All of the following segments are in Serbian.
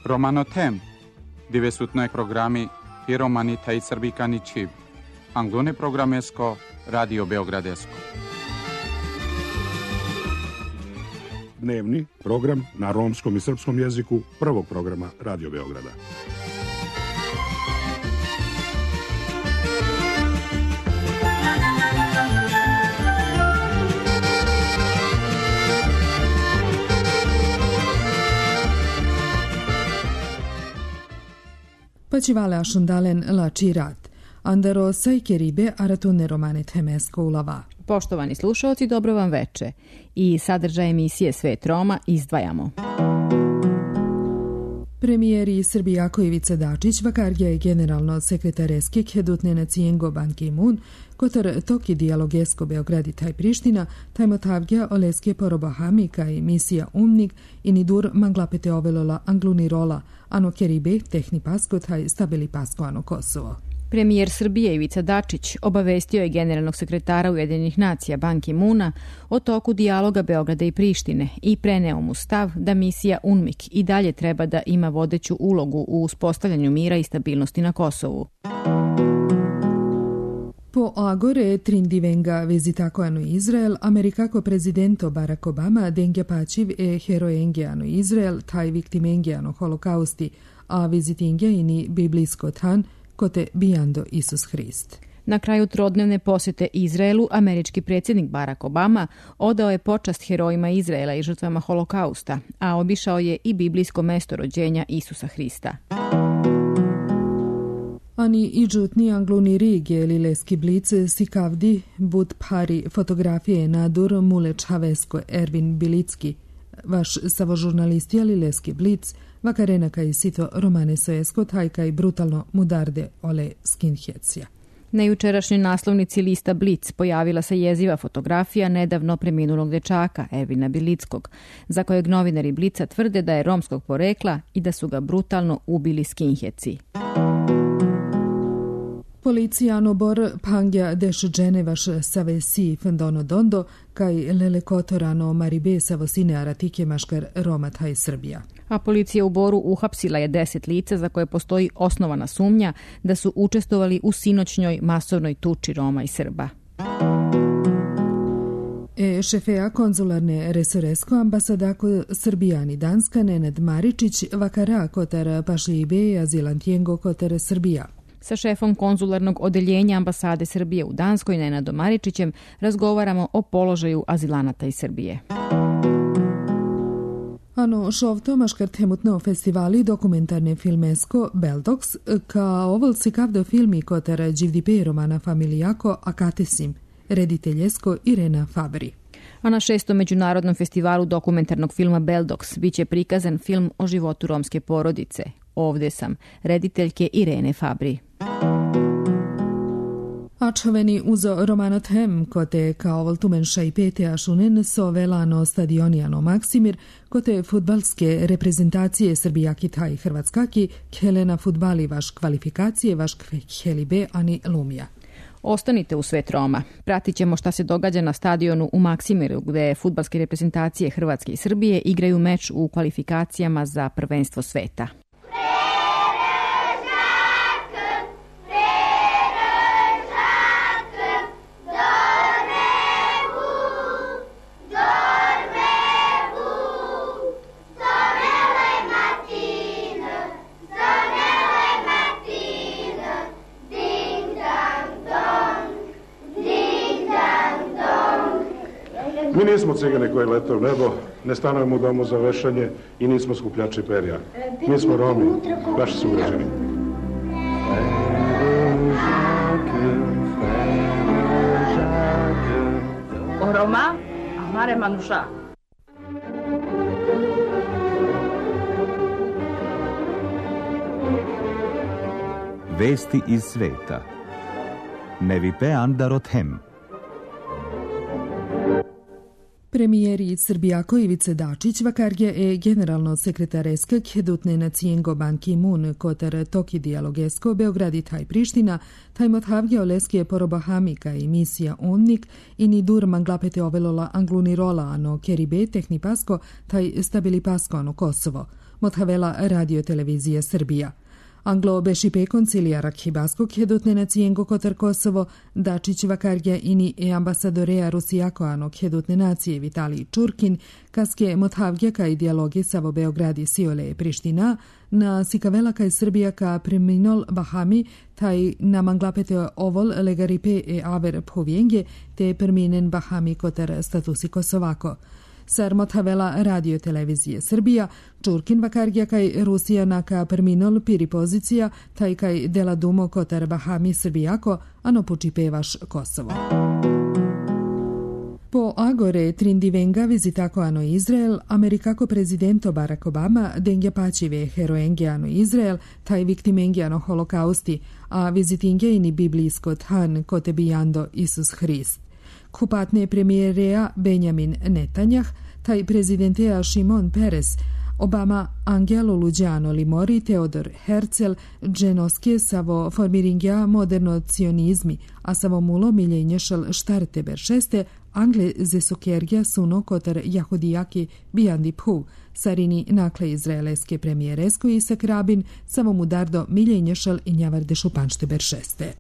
Romanotem, divesutnoj programi i romani taj srbikani čiv. Anglone programesko, Radio Beogradesko. Dnevni program na romskom i srpskom jeziku prvog programa Radio Beograda. Pacivale ašundalen la čirat. Andaro sajkeribe aratune romane temesko ulava. Poštovani slušalci, dobro vam veče. I sadržaj emisije Svet Roma izdvajamo. Premijeri Srbijako Ivica Dačić vakarja je generalno sekretareski kedutne nacijengo Ban Ki-moon, kotar toki dijalogesko Beogradi taj Priština, taj motavgja oleske porobahami kaj misija umnik i nidur manglapete ovelola anglunirola, ano keribe tehni pasko taj stabili pasko ano Kosovo. Premijer Srbije Ivica Dačić obavestio je generalnog sekretara Ujedinjenih nacija Ban Ki-moona o toku dijaloga Beograda i Prištine i preneo mu stav da misija UNMIK i dalje treba da ima vodeću ulogu u uspostavljanju mira i stabilnosti na Kosovu. Po agore trindivenga vizitako ano Izrael, amerikako prezidento Barack Obama dengja pačiv heroenge ano Izrael, taj viktimenge ano holokausti, a vizitingja ini biblijsko tan, kote bijando Isus Hrist. Na kraju trodnevne posjete Izraelu, američki predsjednik Barack Obama odao je počast herojima Izraela i žrtvama holokausta, a obišao je i biblijsko mesto rođenja Isusa Hrista. Ani iđutni angluni rige lileski blice sikavdi bud pari fotografije nadur mule čavesko Ervin Bilicki, vaš savožurnalisti lileski blic, vakarena kaj sito romane sojesko taj kaj brutalno mudarde ole skinhecija. Na jučerašnjoj naslovnici lista Blic pojavila se jeziva fotografija nedavno preminulog dečaka Ervina Bilickog, za kojeg novinari Blica tvrde da je romskog porekla i da su ga brutalno ubili skinheci. Policija nobor pangja deš dženevaš savesi fendono dondo kaj lelekotorano maribe savosine aratike maškar Roma taj Srbija. A policija u Boru uhapsila je 10 lica za koje postoji osnovana sumnja da su učestvovali u sinoćnjoj masovnoj tuči Roma i Srba. Šefeja konzularne resoresko ambasadako Srbijani Danska Nenad Maričić vakara kotar pašlibe azilantijengo kotar Srbija. Sa šefom konzularnog odeljenja ambasade Srbije u Danskoj, Nenadom Maričićem, razgovaramo o položaju azilanata iz Srbije. Ano šovto maškar temutno festivali dokumentarne filmesko Beldox, ka oval sikavdo filmi kotar dživdipe romana familijako Akatesim, rediteljesko Irena Fabri. A na 6. međunarodnom festivalu dokumentarnog filma Beldox biće prikazan film o životu romske porodice. Ovde sam, rediteljke Irene Fabri. Ačoveni uzo Romanotem, kote kao voltumenša i pete ašunen so velano stadionijano Maksimir, kote futbalske reprezentacije Srbijaki taj Hrvatskaki, khelena futbali vaš kvalifikacije vaš khelibe ani lumija. Ostanite u Svet Roma. Pratit ćemo šta se događa na stadionu u Maksimiru, gde futbalske reprezentacije Hrvatske i Srbije igraju meč u kvalifikacijama za prvenstvo sveta. Mi nismo cigani koji lete u nebo, ne stanujemo u domu za vešanje i nismo skupljači perja. Mi smo Romi, vaši sugrađani. O Roma, amare manuša. Vesti iz sveta. Nevipe Andarothem. Premijeri Srbijako Ivice Dačić vakargja generalno sekretareskak hedutne nacijengo Ban Ki-moon kotar toki dijalogesko Beogradi taj Priština, taj mothavgja oleske porobahamika i misija Onnik i ni dur manglapete ovelola anglunirola ano keribe tehni pasko taj stabili pasko ano Kosovo. Mothavela radio televizija Srbija. Anglo bešipe koncilijara Hibaskog hedutne nacijengo kotar Kosovo, Dačić vakargja ini ambasadorea Rusijako ano hedutne nacije Vitalij Čurkin, kaske mothavgja kaj dijalogi savo Beogradi Siole Priština, na sikavela kaj Srbija ka preminol Bahami, taj na manglapete ovol legaripe aver povjenge, te perminen Bahami kotar statusi Kosovako. Sar mothavela radio televizije Srbija, Čurkin vakargja kaj Rusija naka perminol piri pozicija, taj kaj dela dumo kotar Bahami Srbijako, ano pučipevaš Kosovo. Po agore Trindivenga vizitako ano Izrael, Amerikako prezidento Barack Obama dengja pačive heroenge ano Izrael, taj viktimenge ano holokausti, a vizitinge ini biblijsko than kote bijando Isus Hrist. Kupatne premijerea Benjamin Netanjah, taj prezidentea Šimon Peres, Obama Angelo Luđano Limori, Teodor Herzl, Dženoske savo formiringja moderno cionizmi, a savo mulo miljenješal štarte beršeste, Angle zesokergja suno kotar Jahudijaki bijandi phu, sarini nakle izraeleske premijeresko i sakrabin, samo mu dardo miljenješal i njavarde šupanšte beršeste.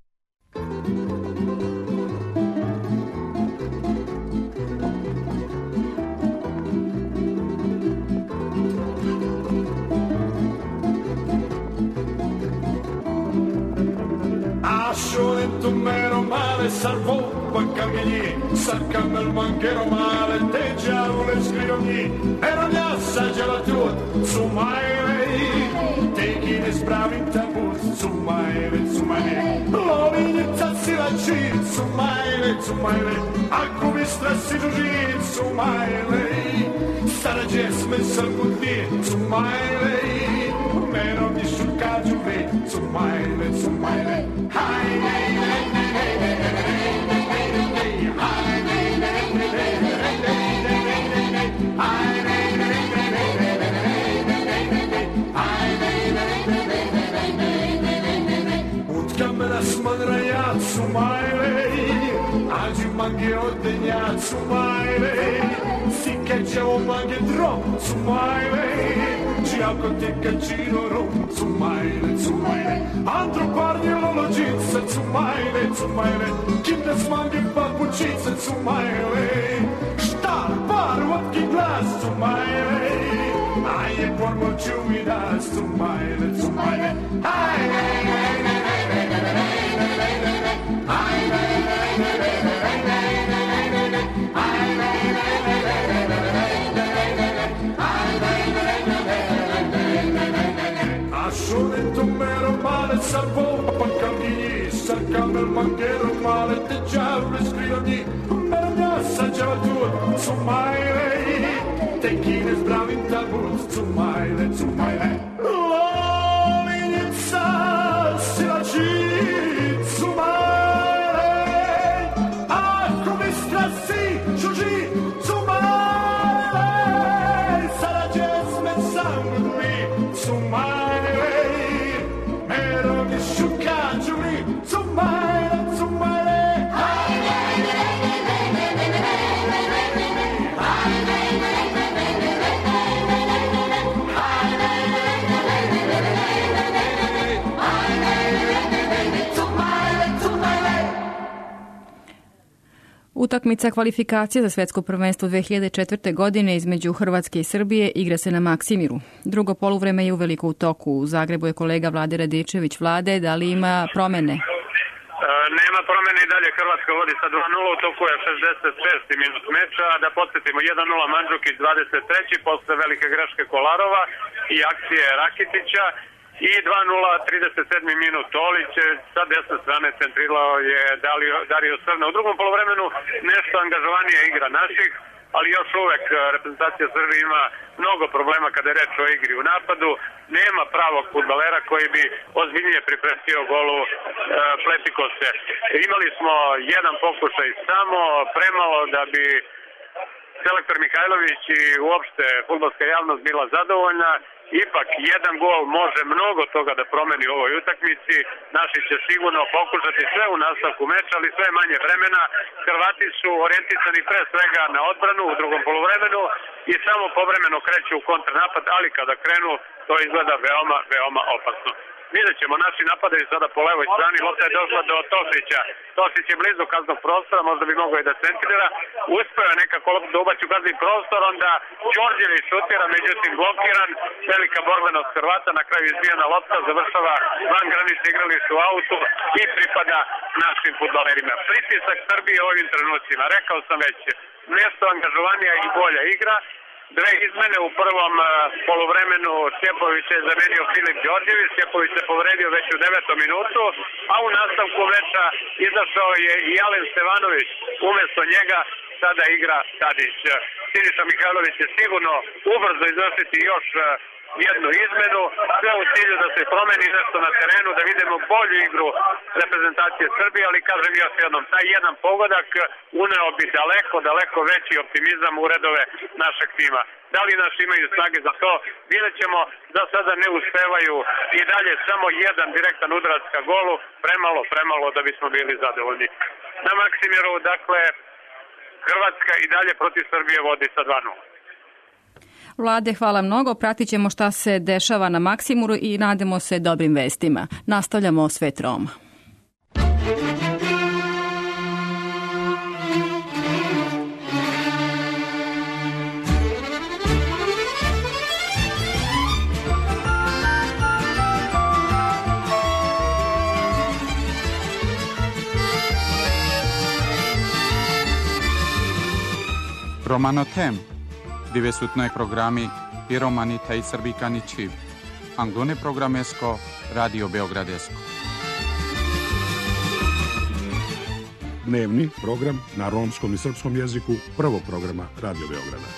Dentro mero male salvò Baccagni, sarcando il manchero male, te già le scrivogni, era mi assaggia la tua, su mai lei, te chi ne spravi in tabù, su mai lei, lo vinizassi la cin, su mai lei, a come strassi giugin, su mai lei, stare gesme salgudni, su mai lei, mero mi sciuccaggio ve, su mai lei, hai lei. Ragazzo mai lei, oggi mangi ordegnazzo mai lei, si che c'è un mangi troppo su mai lei, ci ha con te che giro rom su mai lei, altro guardi l'ologizza su mai lei, chi ne smangi papucizza su mai lei, star par watki glas su mai lei, ai e pormo ciumida su mai lei, ai lei. Assolento mero male salvò Baccagni, cercando il manchero male te già le scrivogni, mero mi assaggiava tu, su mai lei, te chi ne sbravi in tabù, su mai lei, lo l'inizia si la su mai lei, ah come strassi, giugi, su mai lei, sarà gesme sangue qui, su mai Utakmica kvalifikacije za svetsko prvenstvo 2004. godine između Hrvatske i Srbije igra se na Maksimiru. Drugo poluvreme je uveliko u toku. U Zagrebu je kolega Vlade Radičević. Vlade, da li ima promene? Nema promene i dalje. Hrvatska vodi sa 2-0, u toku je 66. minut meča. Da podsjetimo 1-0 Mandžukić 23. posle velike greške Kolarova i akcije Rakitića. I 2-0, 37. minut Tolić, sa desne strane centrirao je Dario Srna. U drugom poluvremenu nešto angažovanija igra naših, ali još uvek reprezentacija Srbije ima mnogo problema kada je reč o igri u napadu. Nema pravog fudbalera koji bi ozbiljnije pripremio golu Pletikose. Imali smo jedan pokušaj samo, premalo da bi selektor Mihajlović i uopšte fudbalska javnost bila zadovoljna. Ipak jedan gol može mnogo toga da promeni u ovoj utakmici. Naši će sigurno pokušati sve u nastavku meča, ali sve manje vremena. Hrvati su orijentisani pre svega na odbranu u drugom poluvremenu i samo povremeno kreću u kontranapad, ali kada krenu to izgleda veoma, veoma opasno. Vidjet ćemo, naši napadaju sada po levoj strani, lopta je došla do Tosića. Tosić je blizu kaznog prostora, možda bi mogao i da centrira. Uspeo je nekako loptu da ubaci u kazni prostor, onda Đorđević šutira, međutim blokiran. Velika borbenost Hrvata, na kraju izbijena lopta, završava van granice igrališta u autu i pripada našim fudbalerima. Pritisak Srbije u ovim trenucima, rekao sam već, nešto angažovanija i bolja igra. Dve izmene u prvom poluvremenu, Stjepović je zamenio Filip Đorđević, Stjepović se povredio već u 9. minutu, a u nastavku meča izašao je i Alen Stevanović, umjesto njega sada igra Tadić. Siniša Mihajlović će sigurno ubrzo izvršiti još jednu izmenu, sve u cilju da se promeni nešto na terenu, da vidimo bolju igru reprezentacije Srbije, ali kažem još jednom, taj jedan pogodak uneo bi daleko, daleko veći optimizam u redove našeg tima. Da li naši imaju snage za to? Vidjet ćemo, za sada ne uspevaju i dalje samo jedan direktan udarac ka golu, premalo da bismo bili zadovoljni. Na Maksimiru, dakle, Hrvatska i dalje protiv Srbije vodi sa 2:0. Vlade, hvala mnogo. Pratit ćemo šta se dešava na Maksimuru i nadamo se dobrim vestima. Nastavljamo Svet Roma. Romano Tem, dove su noi programmi i romani taj srbikani čiv. Anglone programesko, Radio Beogradesko. Dnevni program na romskom i srpskom jeziku prvog programa Radio Beograda.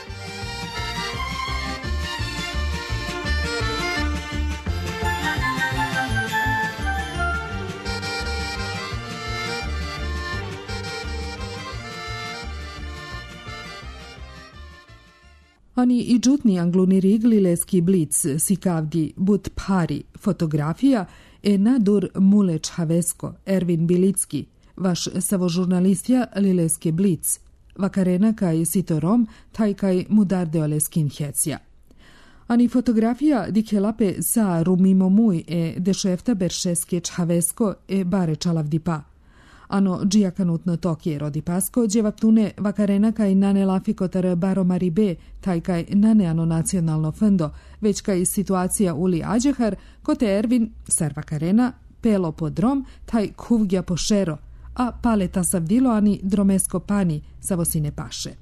Ani i džutni angluni rigli leski blic si kavdi but pari fotografija e nadur mule čhavesko Ervin Bilicki, vaš savožurnalistja lileske blic, vakarena kaj sitorom taj kaj mudarde oleskin hecija. Ani fotografija dikelape sa rumimomuj e dešefta beršeske čhavesko e bare čalavdipa. Ano džijakanutno tokije rodi pasko, djevaptune vakarena kaj nane lafikotar baro maribe, taj kaj nane ano nacionalno fendo, već kaj situacija uli ađehar, kote Ervin, sar vakarena, pelo po drom, taj kuvgja po šero, a paleta savdilo ani dromesko pani, savosine paše.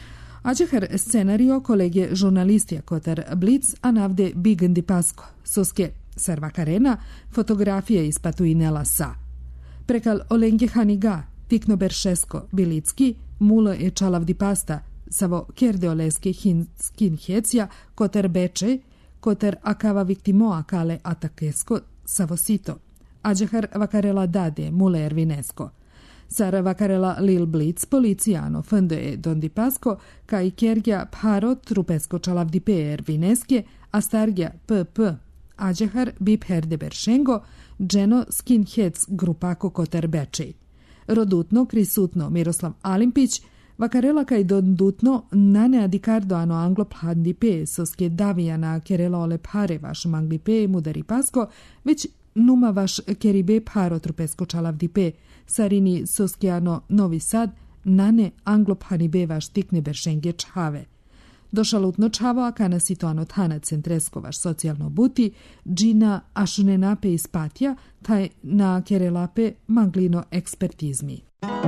Ađehar scenario kolege žurnalistija kotar Blic, a navde bigandi pasko, soske sar vakarena, fotografije ispatuinela sa. Prekal Olenge Haniga, Tikno Beršesko, Bilicki, Mulo e Čalavdi Pasta, savo kerde oleske skin hecija, koter Beče, koter akava viktimoa kale atakesko, savo sito. Ađehar vakarela dade, Mule Ervinesko. Sar vakarela Lil Blitz, policijano, fndo e Dondi Pasko, kaj kergja paro trupesko Čalavdi pe Ervineske, a stargja PP. Ađehar bip herde Beršengo, dženo skinheads grupako koter Bečej. Rodutno, krisutno Miroslav Alimpić, vakarela kaj dondutno nane adikardo ano anglo phandi pe soske davijana kerela ole pare vaš mangli pe mudari pasko, već numa vaš keribe paro trupesko čalavdi pe, sarini soske ano Novi Sad, nane anglo phani be vaš tikne Beršenge čhave. Došalutno čavo, a kana situano tana centresko vaš socijalno buti, džina ašunenape ispatja, taj na kerelape manglino ekspertizmi.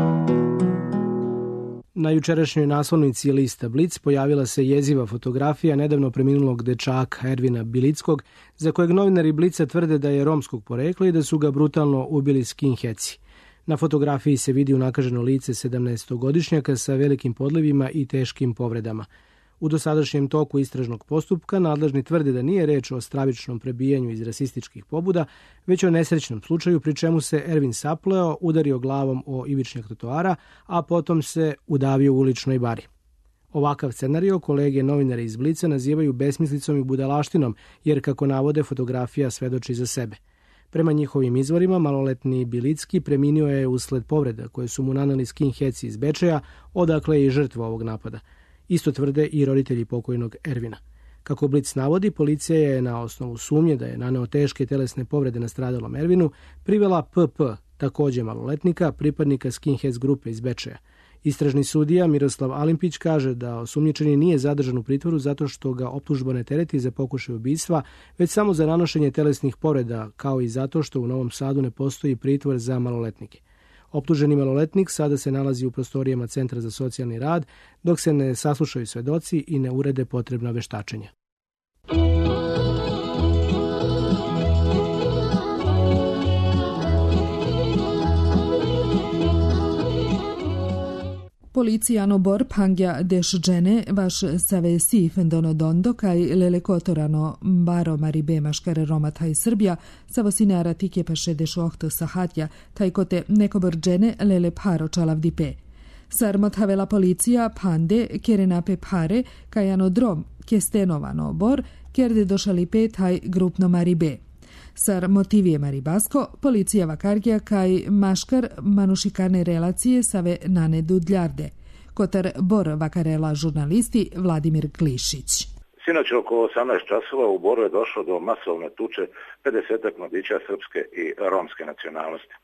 Na jučerašnjoj naslovnici lista Blic pojavila se jeziva fotografija nedavno preminulog dečaka Ervina Bilickog, za kojeg novinari Blica tvrde da je romskog porekla i da su ga brutalno ubili skinheadsi. Na fotografiji se vidi unakaženo lice 17-godišnjaka sa velikim podlivima i teškim povredama. U dosadašnjem toku istražnog postupka nadležni tvrde da nije reč o stravičnom prebijanju iz rasističkih pobuda, već o nesrećnom slučaju pri čemu se Ervin sapleo, udario glavom o ivičnjak trotoara, a potom se udavio u uličnoj bari. Ovakav scenario kolege novinari iz Blica nazivaju besmislicom i budalaštinom, jer, kako navode, fotografija svedoči za sebe. Prema njihovim izvorima, maloletni Bilicki preminuo je usled povreda koje su mu naneli skinheadsi iz Bečeja, odakle je i žrtva ovog napada. Isto tvrde i roditelji pokojnog Ervina. Kako Blic navodi, policija je na osnovu sumnje da je naneo teške telesne povrede nastradalom Ervinu privela PP, takođe maloletnika, pripadnika skinheads grupe iz Bečeja. Istražni sudija Miroslav Alimpić kaže da osumnjičeni nije zadržan u pritvoru zato što ga optužba ne tereti za pokušaj ubistva, već samo za nanošenje telesnih povreda, kao i zato što u Novom Sadu ne postoji pritvor za maloletnike. Optuženi maloletnik sada se nalazi u prostorijama Centra za socijalni rad, dok se ne saslušaju svedoci i ne urede potrebna veštačenja. Policijano bor pangja dešđene vaš savesi fendonodondo kaj lelekotorano baro maribe maškare Roma taj Srbija savosinara tike paše dešohto sahatja taj kote nekoborđene lele paro čalavdipe. Sarmot havela policija pande kerenape pare kajano drom kestenovano bor kerde došalipe taj grupno maribe. Sar motivije maribasko, policija vakargija kaj maškar manušikane relacije save nane dudljarde. Kotar bor vakarela žurnalisti Vladimir Klišić. Sinoć oko 18 časova u Boru je došlo do masovne tuče 50 mladića srpske i romske nacionalnosti.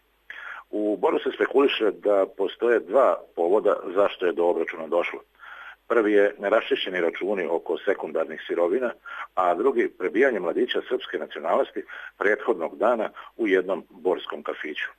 U Boru se spekuliše da postoje dva povoda zašto je do obračuna došlo. Prvi je neraščišćeni računi oko sekundarnih sirovina, a drugi prebijanje mladića srpske nacionalnosti prethodnog dana u jednom borskom kafiću.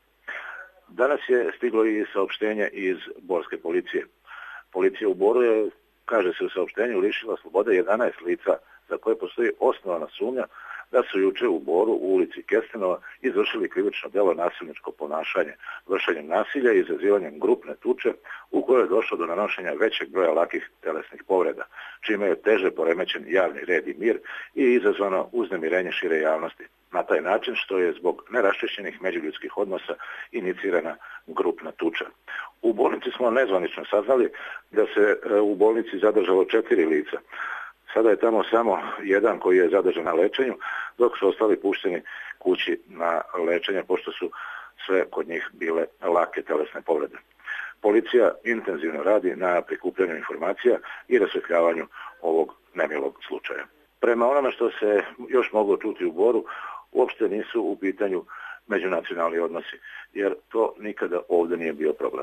Danas je stiglo i saopštenje iz borske policije. Policija u Boru je, kaže se u saopštenju, lišila slobode 11 lica za koje postoji osnovana sumnja da su juče u Boru u ulici Kestenova izvršili krivično delo nasilničko ponašanje, vršenjem nasilja i izazivanjem grupne tuče u kojoj je došlo do nanošenja većeg broja lakih telesnih povreda, čime je teže poremećen javni red i mir i izazvano uznemirenje šire javnosti. Na taj način što je zbog neraščišćenih međuljudskih odnosa inicirana grupna tuča. U bolnici smo nezvanično saznali da se u bolnici zadržalo 4 lica. Sada je tamo samo jedan koji je zadržan na lečenju, dok su ostali pušteni kući na lečenje, pošto su sve kod njih bile lake telesne povrede. Policija intenzivno radi na prikupljanju informacija i rasvetljavanju ovog nemilog slučaja. Prema onome što se još moglo čuti u Boru, uopšte nisu u pitanju međunacionalni odnosi, jer to nikada ovdje nije bio problem.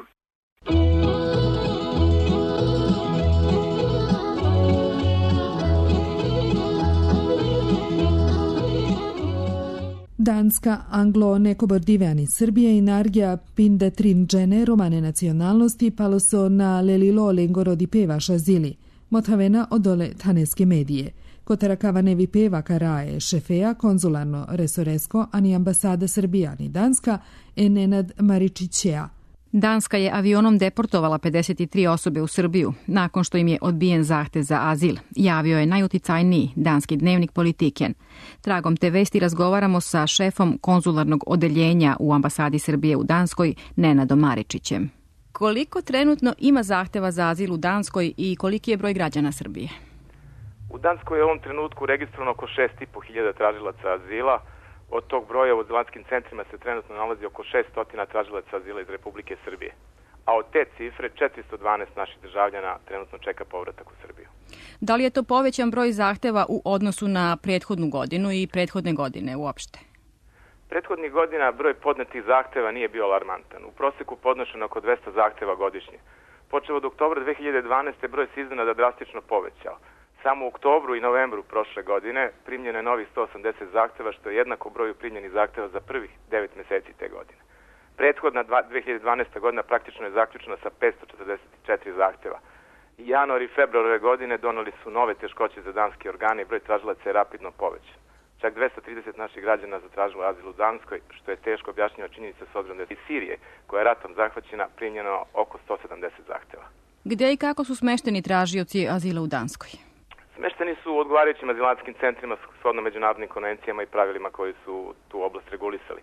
Danska, Anglo, nekobordivani Srbije i Nargija Pinda Trin džene romane nacionalnosti palo so na lelilo lengorodi pevaša zili. Motavena odole taneske medije. Kotarakavanevi pevaka raje šefeja konzularno resoresko ani ambasada Srbija ni Danska e Nenad Maričićeja. Danska je avionom deportovala 53 osobe u Srbiju nakon što im je odbijen zahtev za azil, javio je najuticajniji danski dnevnik Politiken. Tragom te vesti razgovaramo sa šefom konzularnog odeljenja u ambasadi Srbije u Danskoj, Nenadom Maričićem. Koliko trenutno ima zahteva za azil u Danskoj i koliki je broj građana Srbije? U Danskoj je u ovom trenutku registrovano oko 6.500 tražilaca azila. Od tog broja u azilantskim centrima se trenutno nalazi oko 600 tražilaca azila iz Republike Srbije. A od te cifre 412 naših državljana trenutno čeka povratak u Srbiju. Da li je to povećan broj zahteva u odnosu na prethodnu godinu i prethodne godine uopšte? Prethodnih godina broj podnetih zahteva nije bio alarmantan. U proseku podnošeno oko 200 zahteva godišnje. Počeo od oktobra 2012. broj se iznenada drastično povećao. Samo u oktobru i novembru prošle godine primljeno je novih 180 zahteva, što je jednako broju primljenih zahteva za prvih 9 meseci te godine. Prethodna 2012. godina praktično je zaključena sa 544 zahteva. Januar i februar ove godine doneli su nove teškoće za danske organe i broj tražilaca je rapidno povećan. Čak 230 naših građana zatražilo azil u Danskoj, što je teško objašnjiva činjenica s obzirom da je iz Sirije, koja je ratom zahvaćena, primljeno oko 170 zahteva. Gde i kako su smešteni tražioci azila u Danskoj? Smešteni su u odgovarajućim azilantskim centrima shodno međunarodnim konvencijama i pravilima koji su tu oblast regulisali.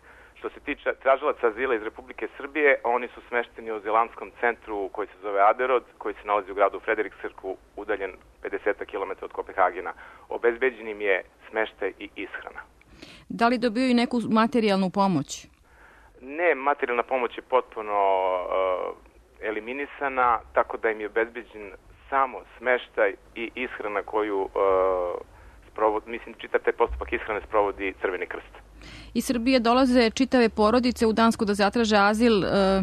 Što se tiče tražilaca azila iz Republike Srbije, oni su smešteni u azilantskom centru koji se zove Aderod, koji se nalazi u gradu Frederikshirku, udaljen 50 km od Kopenhagena. Obezbeđen im je smeštaj i ishrana. Da li dobiju i neku materijalnu pomoć? Ne, materijalna pomoć je potpuno eliminisana, tako da im je obezbeđen samo smeštaj i ishrana koju čitav taj postupak ishrane sprovodi Crveni krst. Iz Srbije dolaze čitave porodice u Dansku da zatraže azil,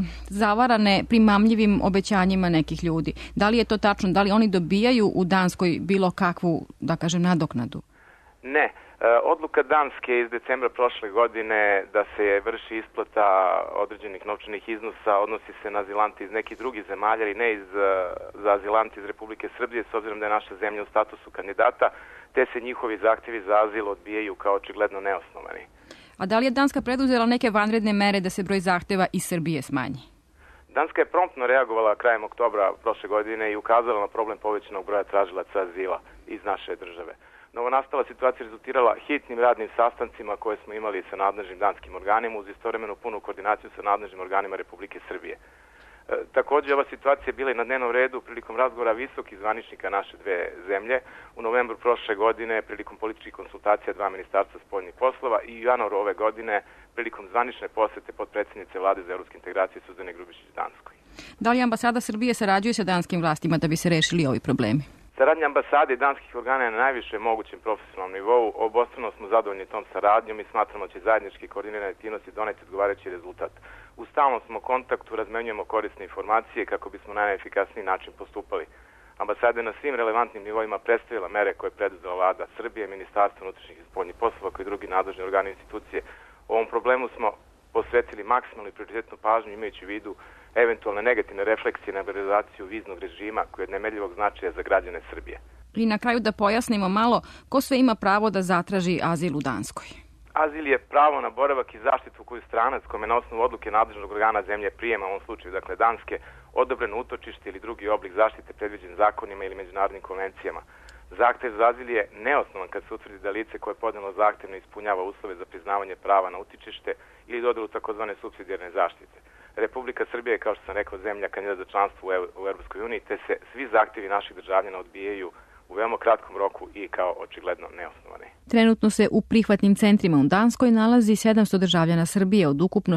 zavarane primamljivim obećanjima nekih ljudi. Da li je to tačno? Da li oni dobijaju u Danskoj bilo kakvu, da kažem, nadoknadu? Ne. Odluka Danske iz decembra prošle godine da se vrši isplata određenih novčanih iznosa odnosi se na azilante iz nekih drugih zemalja i ne za azilante iz Republike Srbije, s obzirom da je naša zemlja u statusu kandidata, te se njihovi zahtjevi za azil odbijaju kao očigledno neosnovani. A da li je Danska preduzela neke vanredne mere da se broj zahtjeva iz Srbije smanji? Danska je promptno reagovala krajem oktobra prošle godine i ukazala na problem povećanog broja tražilaca azila iz naše države. Novonastala situacija rezultirala hitnim radnim sastancima koje smo imali sa nadležnim danskim organima uz istovremenu punu koordinaciju sa nadležnim organima Republike Srbije. Također, ova situacija je bila i na dnevnom redu prilikom razgovora visokih zvaničnika naše dve zemlje u novembru prošle godine prilikom političkih konsultacija dva ministarstva spoljnih poslova i u januaru ove godine prilikom zvanične posete podpredsjednice Vlade za evropske integracije Suzane Grubješić Danskoj. Da li ambasada Srbije sarađuje sa danskim vlastima da bi se rešili ovi problemi? Saradnja ambasade i danskih organa je na najvišem mogućem profesionalnom nivou. Obostrano smo zadovoljni tom saradnjom i smatramo da će zajednički koordinirane aktivnosti doneti odgovarajući rezultat. U stalnom smo kontaktu, razmenjujemo korisne informacije kako bismo na najefikasniji način postupali. Ambasada je na svim relevantnim nivoima predstavila mere koje je preduzela Vlada Srbije, Ministarstvo unutrašnjih i spoljnih poslova kao i drugi nadležni organi institucije. Ovom problemu smo posvetili maksimalnu i prioritetnu pažnju imajući u vidu eventualne negativne refleksije na liberalizaciju viznog režima koji je od nemerljivog značaja za građane Srbije. I na kraju da pojasnimo malo ko sve ima pravo da zatraži azil u Danskoj. Azil je pravo na boravak i zaštitu koju stranac kome na osnovu odluke nadležnog organa zemlje prijema, u ovom slučaju dakle Danske, odobreno utočište ili drugi oblik zaštite predviđen zakonima ili međunarodnim konvencijama. Zahtev za azil je neosnovan kad se utvrdi da lice koje je podnelo zahtev ne ispunjava uslove za priznavanje prava na utičište ili dodelu takozvane supsidijarne zaštite. Republika Srbija je, kao što sam rekao, zemlja kandidat za članstvo u Europskoj uniji, te se svi zahtjevi naših državljana odbijaju u veoma kratkom roku i kao očigledno neosnovane. Trenutno se u prihvatnim centrima u Danskoj nalazi 700 državljana Srbije od ukupno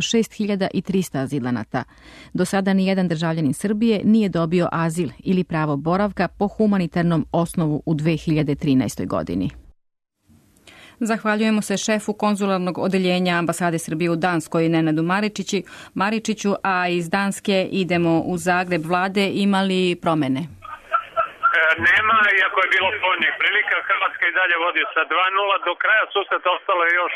6300 azilanata. Do sada nijedan državljanin Srbije nije dobio azil ili pravo boravka po humanitarnom osnovu u 2013. godini. Zahvaljujemo se šefu konzularnog odeljenja ambasade Srbije u Danskoj Nenadu Maričiću, a iz Danske idemo u Zagreb. Vlade, imali promene? Nema, iako je bilo povoljnih prilika. Hrvatska i dalje vodi sa 2:0. Do kraja susreta ostalo je još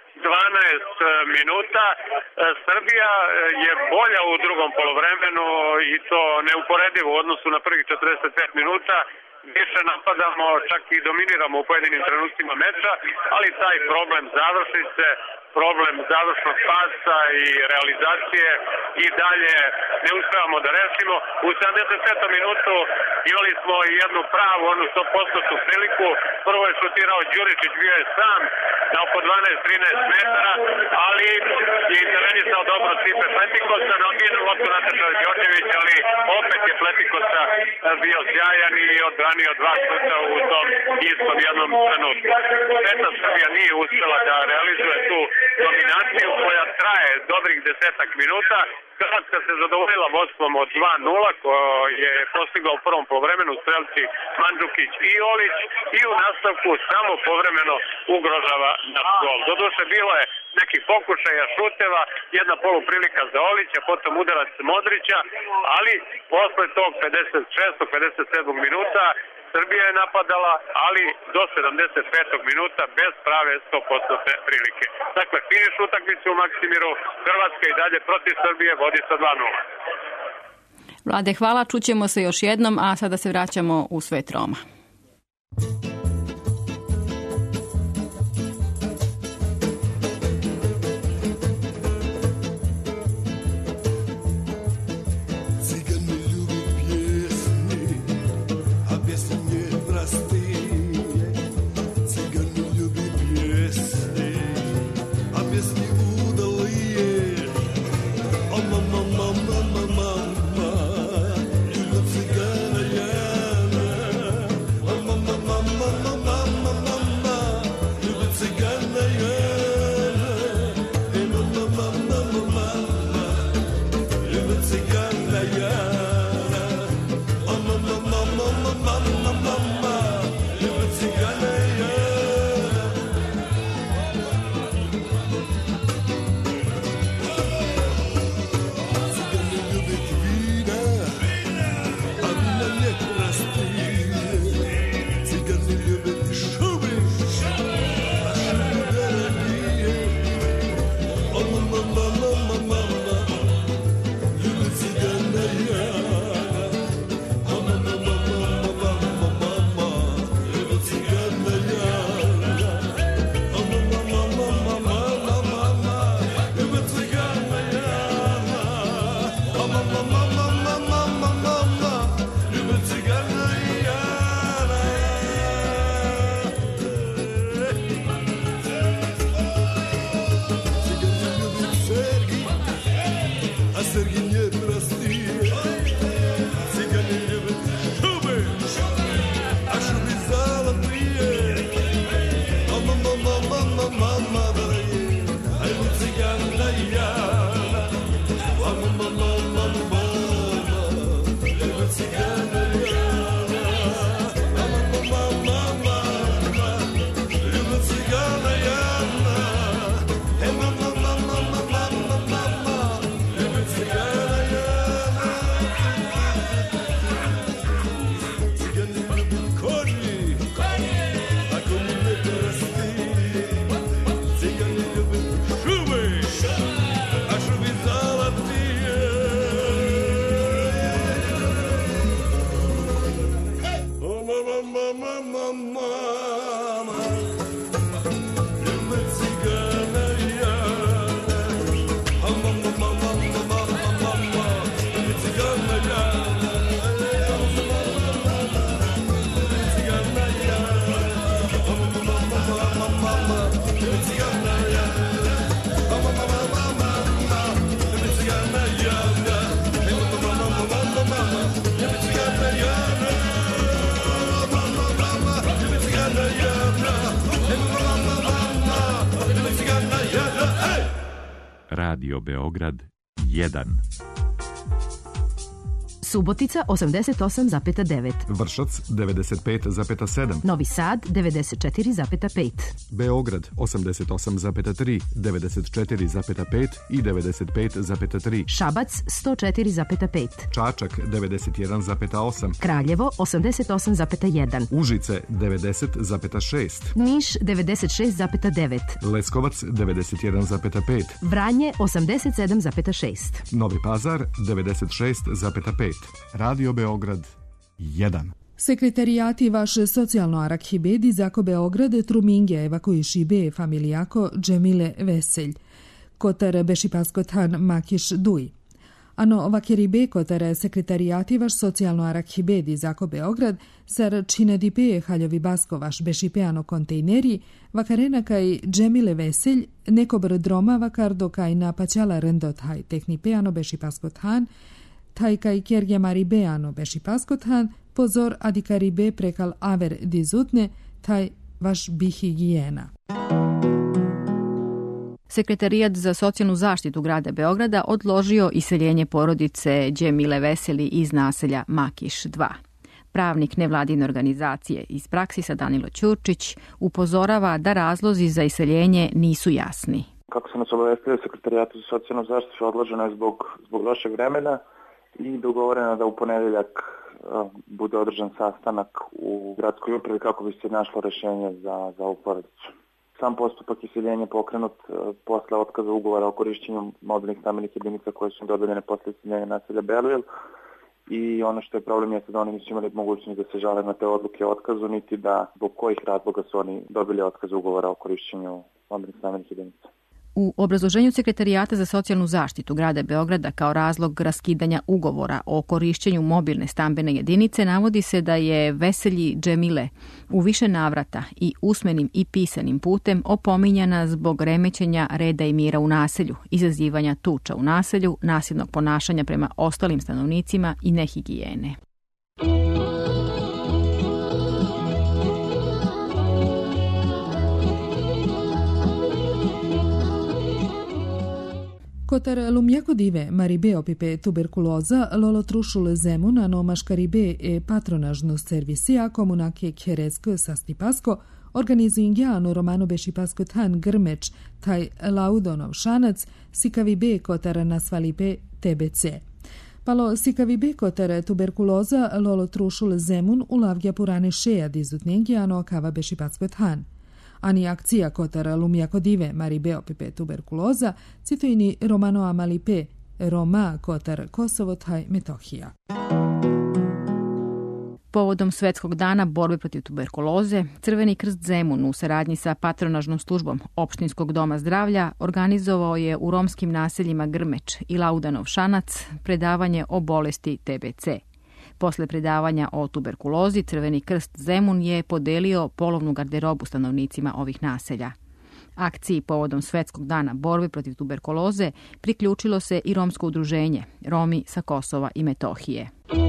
12 minuta. Srbija je bolja u drugom poluvremenu i to neuporedivo u odnosu na prvih 45 minuta. Više napadamo, čak i dominiramo u pojedinim trenucima meča, ali taj problem završnice, problem završnog pasa i realizacije i dalje ne uspevamo da rešimo. U 75. minutu imali smo jednu pravu, onu 100% priliku. Prvo je šutirao Đuričić, bio je sam na oko 12-13 metara, ali je intervenisao dobro Stipe Pletikosa, na odbijenu loptu natečao Đorđević, ali opet je Pletikosa bio sjajan i odbranio dva šuta u tom istom jednom trenutku. Šteta, Srbija nije uspela da realizuje tu dominaciju koja traje dobrih 10 minuta. Hrvatska se zadovoljila vodstvom od 2:0 koje je postigao u prvom poluvremenu strelci Mandžukić i Olić i u nastavku samo povremeno ugrožava naš gol. Doduše bilo je nekih pokušaja, šuteva, jedna poluprilika za Olića, potom udarac Modrića, ali posle tog 56. 57. minuta Srbija je napadala, ali do 75. minuta bez prave 100% prilike. Dakle, finiš utakmice u Maksimiru, Hrvatska i dalje protiv Srbije vodi sa 2:0. Vlade, hvala, čućemo se još jednom, a sada se vraćamo u svet Roma. Udali Radio Beograd 1. Subotica 88,9. Vršac 95,7. Novi Sad 94,5. Beograd 88,3, 94,5 i 95,3. Šabac 104,5. Čačak 91,8. Kraljevo 88,1. Užice 90,6. Niš 96,9. Leskovac 91,5. Vranje 87,6. Novi Pazar 96,5. Radio Beograd 1. Sekretarijati vaše socijalno Arak-Hibedi zako Beograd truminge evakuiši be familijako Džemile Veselj. Kotar Bešipaskothan Makiš Duj. Ano ovakeri be kotar sekretarijati vaš socijalno Arak-Hibedi zako Beograd sar činedi be haljovi basko vaš Bešipeano kontejneri vakarena kaj Džemile Veselj nekobr droma vakardo kaj napaćala rendot haj tehnipeano Bešipaskothan taj kaj kerge maribeano Bešipaskothan pozor adikaribe prekal aver dizutne, taj vaš bi higijena. Sekretarijat za socijalnu zaštitu grada Beograda odložio iseljenje porodice Džemile Veseli iz naselja Makiš 2. Pravnik nevladine organizacije iz Praksisa Danilo Ćurčić upozorava da razlozi za iseljenje nisu jasni. Kako se nas obavestili, Sekretarijatu za socijalnu zaštitu odloženo je zbog lošeg vremena i dogovoreno da u ponedeljak bude održan sastanak u gradskoj upravi kako bi se našlo rešenje za ovu porodicu. Sam postupak iseljenja pokrenut posle otkaza ugovora o korišćenju mobilnih stambenih jedinica koje su dodeljene posle iseljenja naselja Belville i ono što je problem je da oni nisu imali mogućnost da se žale na te odluke o otkazu, niti da zbog kojih razloga su oni dobili otkaz ugovora o korišćenju mobilnih stambenih jedinica. U obrazloženju Sekretarijata za socijalnu zaštitu grada Beograda kao razlog raskidanja ugovora o korišćenju mobilne stambene jedinice navodi se da je Veselji Džemile u više navrata i usmenim i pisanim putem opominjana zbog remećenja reda i mira u naselju, izazivanja tuča u naselju, nasilnog ponašanja prema ostalim stanovnicima i nehigijene. Kotar lumjako dive maribe opipe tuberkuloza lolo trušul zemun ano maškaribe e patronažno servisija komunake Kheresko sastipasko organizingja ano romano Bešipaskothan Grmeč taj Laudonov šanac sikavibe kotar nasvalipe TBC. Palo sikavibe kotar tuberkuloza lolo trušul zemun ulavgja purane šeja dizutningja ano kava Bešipaskothan. Ani akcija kotara lumjako dive maribe opipe tuberkuloza, cituini Romano Amalipe, Roma kotar Kosovo taj Metohija. Povodom Svetskog dana borbe protiv tuberkuloze, Crveni krst Zemun u saradnji sa patronažnom službom Opštinskog doma zdravlja organizovao je u romskim naseljima Grmeč i Laudanov šanac predavanje o bolesti TBC. Posle predavanja o tuberkulozi, Crveni krst Zemun je podelio polovnu garderobu stanovnicima ovih naselja. Akciji povodom Svetskog dana borbe protiv tuberkuloze priključilo se i romsko udruženje Romi sa Kosova i Metohije.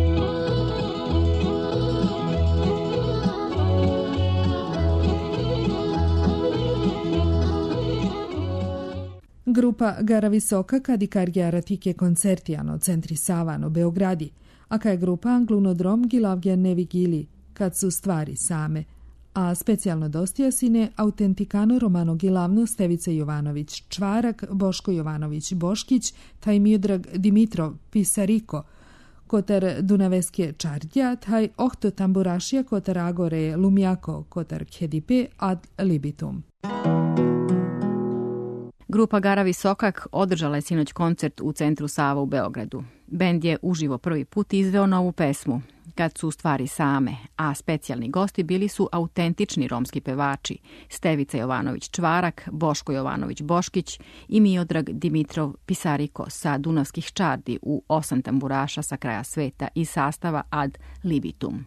Grupa Gara Visoka kadikarja ratike koncertijano centri Savano Beogradi, a kaj grupa Anglunodrom gilavgja nevigili kad su stvari same, a specijalno dostija sine autentikano Romano Gilavno Stevice Jovanović Čvarak, Boško Jovanović Boškić, taj Miodrag Dimitrov Pisariko, kotar Dunaveske Čardja, taj Ohto Tamburašija kotar Agore Lumjako kotar Khedipe ad libitum. Grupa Garavi Sokak održala je sinoć koncert u centru Sava u Beogradu. Bend je uživo prvi put izveo novu pesmu, Kad su stvari same, a specijalni gosti bili su autentični romski pevači Stevica Jovanović-Čvarak, Boško Jovanović-Boškić i Miodrag Dimitrov Pisariko sa Dunavskih čardi u 8 tamburaša sa kraja sveta i sastava Ad Libitum.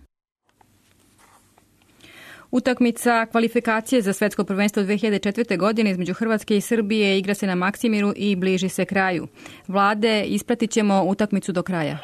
Utakmica kvalifikacije za svetsko prvenstvo 2004. godine između Hrvatske i Srbije igra se na Maksimiru i bliži se kraju. Vlade, ispratit ćemo utakmicu do kraja.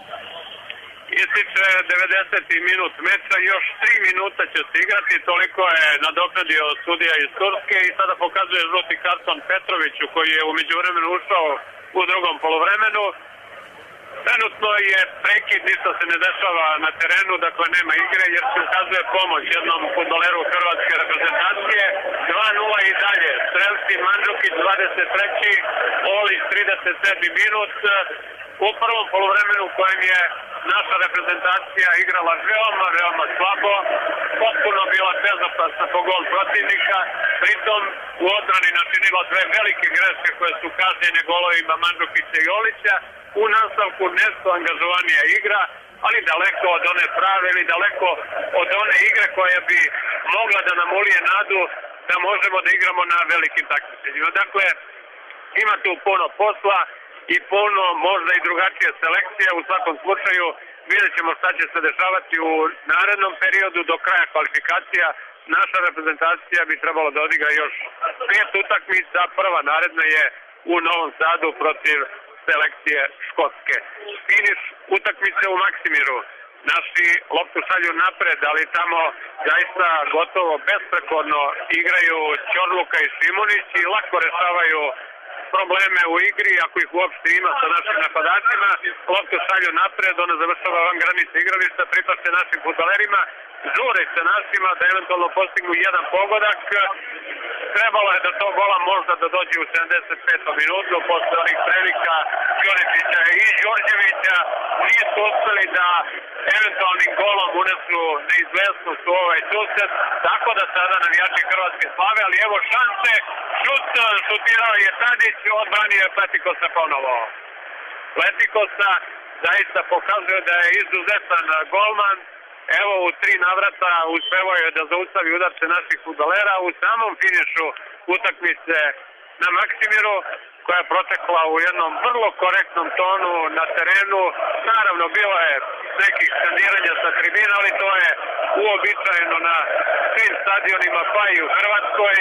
Ističe 90. minut meča, još 3 minuta će se igrati, toliko je nadoknadio sudija iz Turske i sada pokazuje žuti karton Petroviću koji je u međuvremenu ušao u drugom polovremenu. Trenutno je prekid, ništa se ne dešava na terenu, dakle nema igre jer se ukazuje pomoć jednom fudbaleru hrvatske reprezentacije. 2:0 i dalje, strelci Mandžukić 23. Olić 37. minut. U prvom poluvremenu u kojem je naša reprezentacija igrala veoma slabo, potpuno bila bezopasna po gol protivnika, pritom u odbrani načinila dve velike greške koje su kažnjene golovima Mandžukića i Olića, u nastavku nešto angažovanija igra, ali daleko od one prave ili daleko od one igre koja bi mogla da nam ulije nadu da možemo da igramo na velikim takmičenjima. Dakle, ima tu puno posla i puno možda i drugačije selekcije. U svakom slučaju vidjet ćemo šta će se dešavati u narednom periodu do kraja kvalifikacija. Naša reprezentacija bi trebala da odigra još 5 utakmica. Prva naredna je u Novom Sadu protiv selekcije Škotske. Finiš utakmice u Maksimiru. Naši loptu šalju napred, ali tamo zaista gotovo besprekorno igraju Ćorluka i Šimunić i lako rešavaju probleme u igri, ako ih uopšte ima sa našim napadačima. Loptu šalju napred, ona završava van granice igrališta, pripašće našim fudbalerima, žure se našima da eventualno postignu jedan pogodak. Trebalo je do tog gola možda da dođe u 75. minutu, posle onih prilika Đuričića i Đorđevića. Nisu uspeli da eventualnim golom unesu neizvesnost u ovaj susret, tako da sada navijači Hrvatske slave, ali evo šanse, šutirao je Tadić, odbranio je Pletikosa ponovo. Pletikosa zaista pokazuje da je izuzetan golman. Evo u 3 navrata uspevao je da zaustavi udarce naših fudbalera u samom finišu utakmice na Maksimiru, koja je protekla u jednom vrlo korektnom tonu na terenu. Naravno, bilo je nekih skandiranja sa tribina, ali to je uobičajeno na svim stadionima, pa i u Hrvatskoj.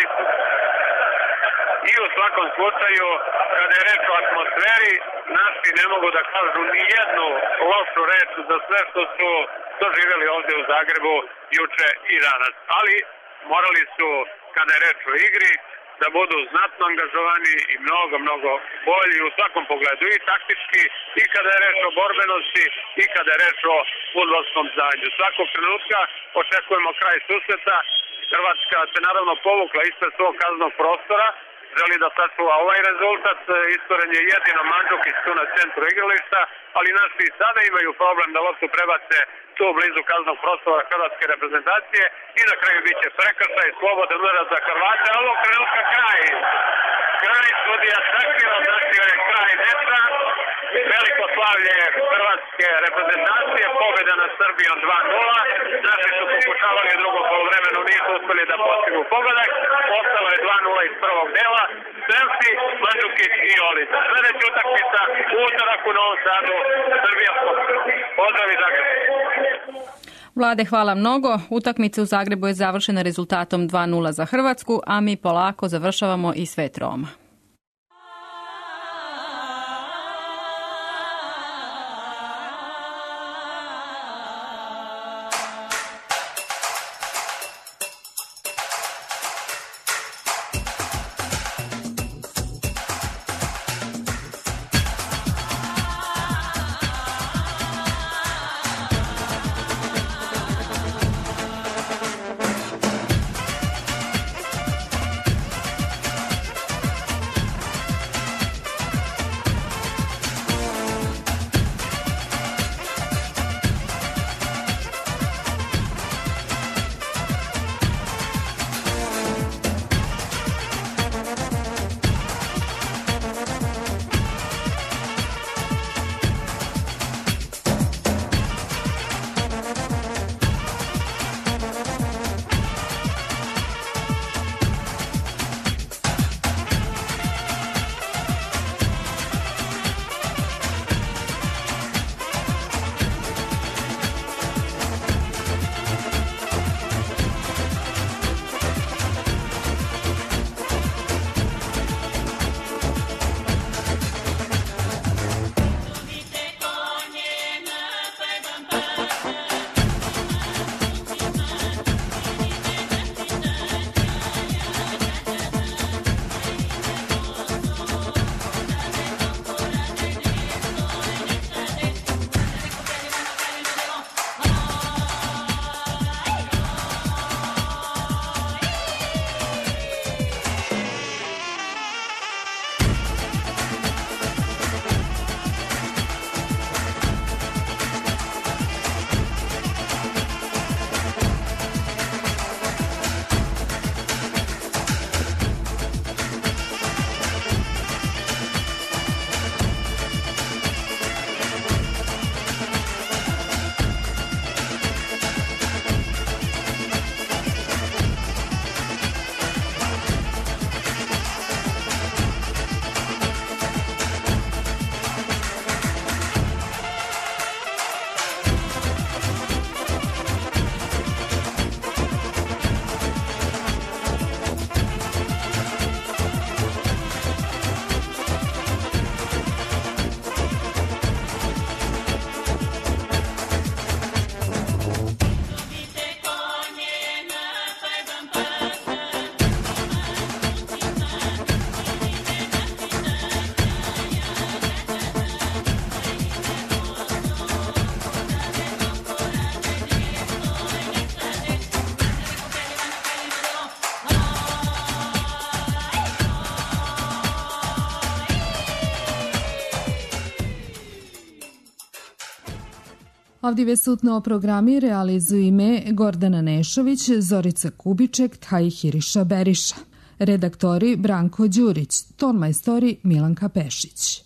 I u svakom slučaju, kada je reč o atmosferi, naši ne mogu da kažu ni jednu lošu reč za sve što su doživjeli ovdje u Zagrebu juče i danas. Ali morali su, kada je reč o igri, da budu znatno angažovani i mnogo bolji u svakom pogledu, i taktički, i kada je reč o borbenosti, i kada je reč o fudbalskom znanju. Svakog trenutka očekujemo kraj susreta. Hrvatska se naravno povukla ispred svog kaznenog prostora, želi da sačuva ovaj rezultat. Iskoren je jedino Mandžukić tu na centru igrališta, ali naši sada imaju problem da loptu prebace tu blizu kaznenog prostora hrvatske reprezentacije i na kraju biće prekršaj, slobodan udarac za Hrvate. Ovog trenutka kraj sudija sakrio, znači je kraj meča. Veliko slavlje hrvatske reprezentacije, pobjeda nad Srbijom 2:0. Naši su pokušavali u drugom poluvremenu, nisu uspjeli da postignu pogodak. Ostalo je 2:0 iz prvog dela. Strelci, Mandžukić i Olić. Sljedeća utakmica u utorak u Novom Sadu, Srbija. Pozdrav iz Zagreba. Vlade, hvala mnogo. Utakmica u Zagrebu je završena rezultatom 2:0 za Hrvatsku, a mi polako završavamo i Svet Roma. Avdive sutno programi realizuju ime Gordana Nešović, Zorica Kubiček, Tahiriša Beriša. Redaktori Branko Đurić, tonmajstori Milanka Pešić.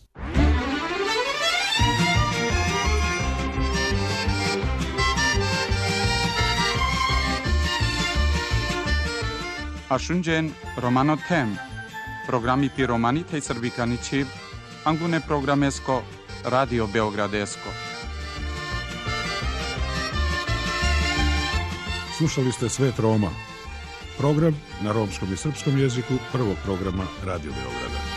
Ashunjen Romano Tem, programi Piromani tej Srbikani Čiv, angune programesko Radio Beogradesko. Slušali ste Svet Roma, program na romskom i srpskom jeziku prvog programa Radio Beograda.